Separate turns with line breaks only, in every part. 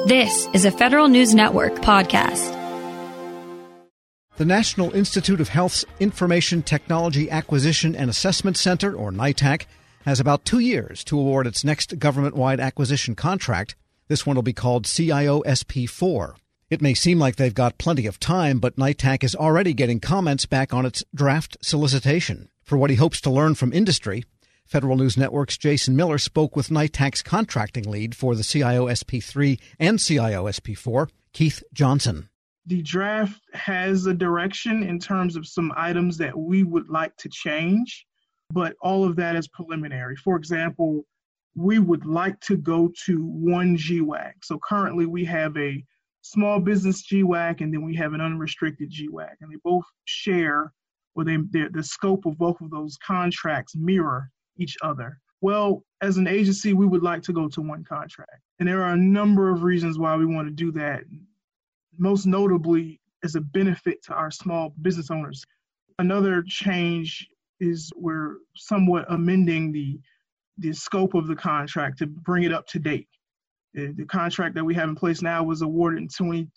This is a Federal News Network podcast.
The National Institute of Health's Information Technology Acquisition and Assessment Center, or NITAC, has about 2 years to award its next government-wide acquisition contract. This one will be called CIO-SP4. It may seem like they've got plenty of time, but NITAC is already getting comments back on its draft solicitation. For what he hopes to learn from industry, Federal News Network's Jason Miller spoke with NITAC's contracting lead for the CIO-SP3 and CIO-SP4, Keith Johnson.
The draft has a direction in terms of some items that we would like to change, but all of that is preliminary. For example, we would like to go to one GWAC. So currently we have a small business GWAC and then we have an unrestricted GWAC, and they both share, or the scope of both of those contracts mirror each other. Well, as an agency, we would like to go to one contract. And there are a number of reasons why we want to do that, most notably as a benefit to our small business owners. Another change is we're somewhat amending the scope of the contract to bring it up to date. The contract that we have in place now was awarded in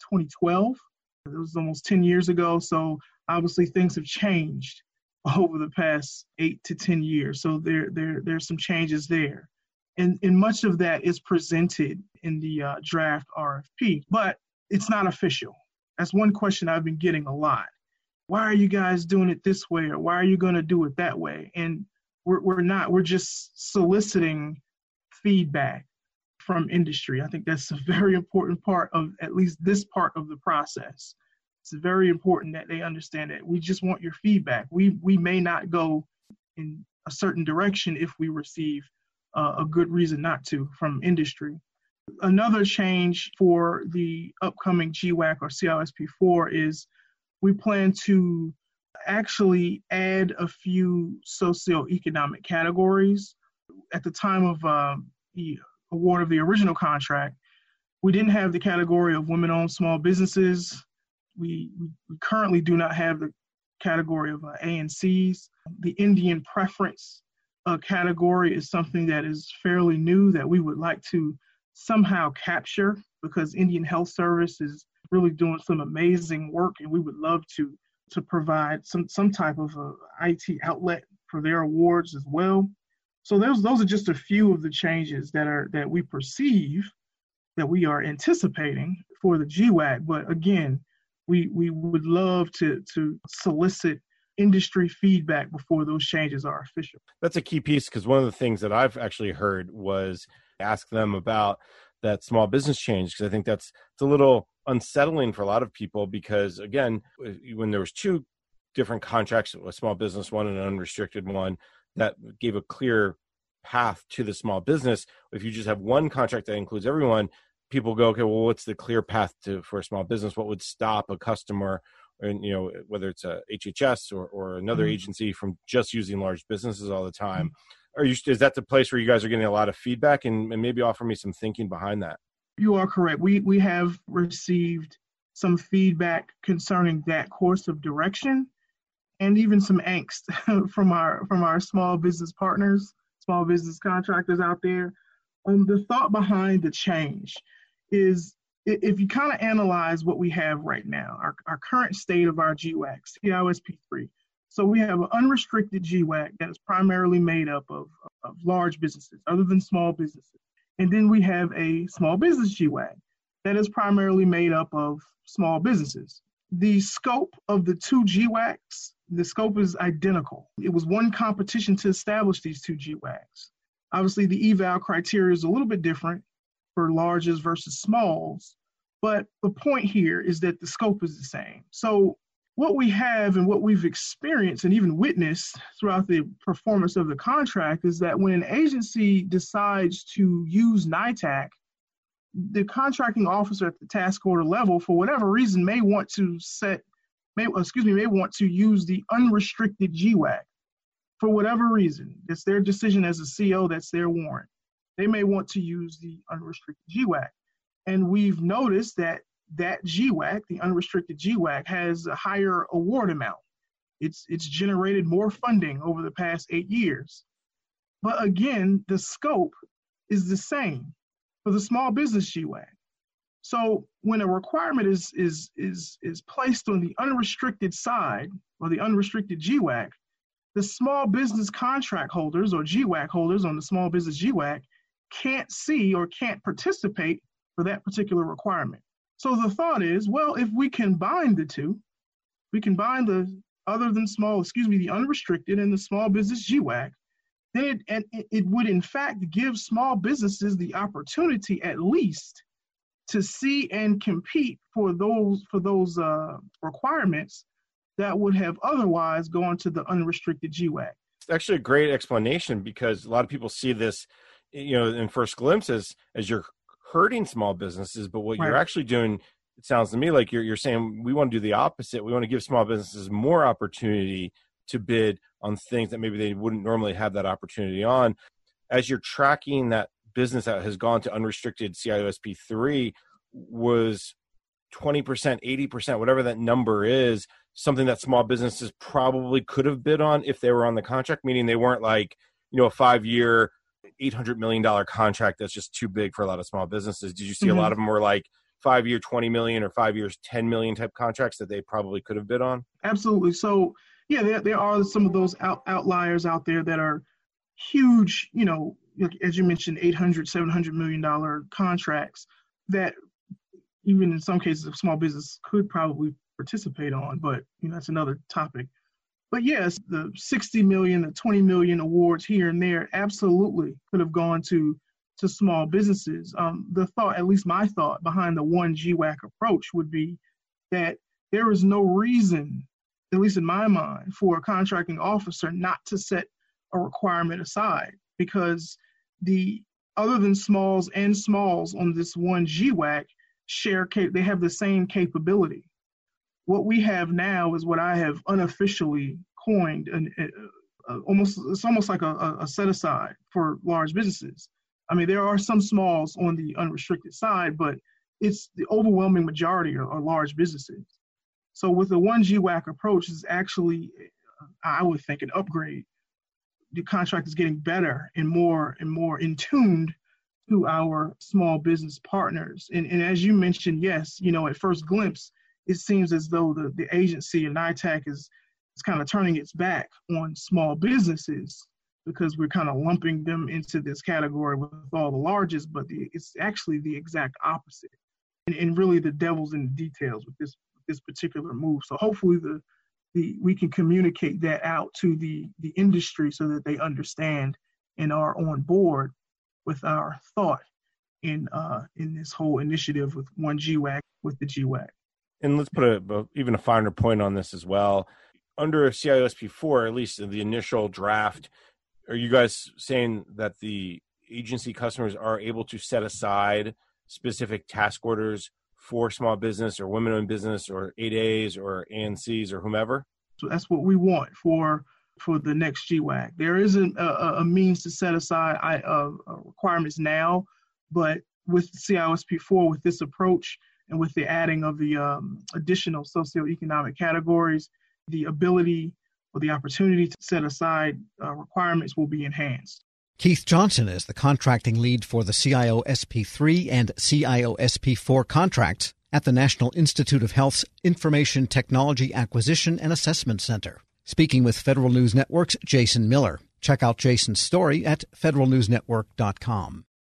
2012. It was almost 10 years ago, so obviously things have changed over the past 8 to 10 years. So there's some changes there. And much of that is presented in the draft RFP, but it's not official. That's one question I've been getting a lot. Why are you guys doing it this way? Or why are you going to do it that way? And we're not. We're just soliciting feedback from industry. I think that's a very important part of at least this part of the process. It's very important that they understand that we just want your feedback. We may not go in a certain direction if we receive a good reason not to from industry. Another change for the upcoming GWAC or CIO-SP4 is we plan to actually add a few socioeconomic categories. At the time of the award of the original contract, we didn't have the category of women-owned small businesses. We currently do not have the category of ANCs. The Indian preference category is something that is fairly new that we would like to somehow capture, because Indian Health Service is really doing some amazing work, and we would love to provide some type of IT outlet for their awards as well. So those are just a few of the changes that we perceive that we are anticipating for the GWAC. But again, we would love to solicit industry feedback before those changes are official.
That's a key piece, because one of the things that I've actually heard was ask them about that small business change, because I think it's a little unsettling for a lot of people, because again, when there was two different contracts, a small business one and an unrestricted one, that gave a clear path to the small business. If you just have one contract that includes everyone, people go, okay, well, what's the clear path for a small business? What would stop a customer, and whether it's a HHS or another agency, from just using large businesses all the time? Is that the place where you guys are getting a lot of feedback, and maybe offer me some thinking behind that?
You are correct. We have received some feedback concerning that course of direction, and even some angst from our small business partners, small business contractors out there. The thought behind the change is, if you kind of analyze what we have right now, our current state of our GWAC, CIO-SP3. So we have an unrestricted GWAC that is primarily made up of large businesses, other than small businesses. And then we have a small business GWAC that is primarily made up of small businesses. The scope of the two GWACs, the scope is identical. It was one competition to establish these two GWACs. Obviously, the eval criteria is a little bit different for larges versus smalls, but the point here is that the scope is the same. So what we have and what we've experienced and even witnessed throughout the performance of the contract is that when an agency decides to use NITAC, the contracting officer at the task order level, for whatever reason, may want to use the unrestricted GWAC. For whatever reason, it's their decision as a CO, that's their warrant. They may want to use the unrestricted GWAC. And we've noticed that GWAC, the unrestricted GWAC, has a higher award amount. It's generated more funding over the past 8 years. But again, the scope is the same for the small business GWAC. So when a requirement is placed on the unrestricted side or the unrestricted GWAC, the small business contract holders or GWAC holders on the small business GWAC can't see or can't participate for that particular requirement. So the thought is, well, if we combine the two, we combine the unrestricted and the small business GWAC, then it would in fact give small businesses the opportunity at least to see and compete for those requirements that would have otherwise gone to the unrestricted GWAC.
It's actually a great explanation, because a lot of people see this, in first glimpses as you're hurting small businesses, but what you're actually doing, it sounds to me like you're saying we want to do the opposite. We want to give small businesses more opportunity to bid on things that maybe they wouldn't normally have that opportunity on. As you're tracking that business that has gone to unrestricted CIO-SP3, was 20%, 80%, whatever that number is, something that small businesses probably could have bid on if they were on the contract, meaning they weren't like, a 5-year, $800 million contract that's just too big for a lot of small businesses. Did you see a lot of them were like 5-year, $20 million or 5 years, $10 million type contracts that they probably could have bid on?
Absolutely. So, yeah, there are some of those outliers out there that are huge, as you mentioned, $800, $700 million contracts that even in some cases a small business could probably participate on, but that's another topic. But yes, the 60 million, the 20 million awards here and there absolutely could have gone to small businesses. The thought, at least my thought behind the one GWAC approach would be that there is no reason, at least in my mind, for a contracting officer not to set a requirement aside, because other than smalls and smalls on this one GWAC they have the same capability. What we have now is what I have unofficially coined, it's almost like a set aside for large businesses. I mean, there are some smalls on the unrestricted side, but it's the overwhelming majority are large businesses. So with the one GWAC approach is actually, I would think, an upgrade. The contract is getting better and more in tuned to our small business partners. And as you mentioned, yes, at first glimpse, it seems as though the agency and NITAC is kind of turning its back on small businesses because we're kind of lumping them into this category with all the largest, but it's actually the exact opposite. And really the devil's in the details with this particular move. So hopefully we can communicate that out to the industry so that they understand and are on board with our thought in this whole initiative with one GWAC with the GWAC.
And let's put even a finer point on this as well. Under CIO-SP4, at least in the initial draft, are you guys saying that the agency customers are able to set aside specific task orders for small business or women-owned business or 8As or ANCs or whomever?
So that's what we want for the next GWAC. There isn't a means to set aside requirements now, but with CIO-SP4, with this approach and with the adding of the additional socioeconomic categories, the ability or the opportunity to set aside requirements will be enhanced.
Keith Johnson is the contracting lead for the CIO-SP3 and CIO-SP4 contracts at the National Institute of Health's Information Technology Acquisition and Assessment Center. Speaking with Federal News Network's Jason Miller. Check out Jason's story at federalnewsnetwork.com.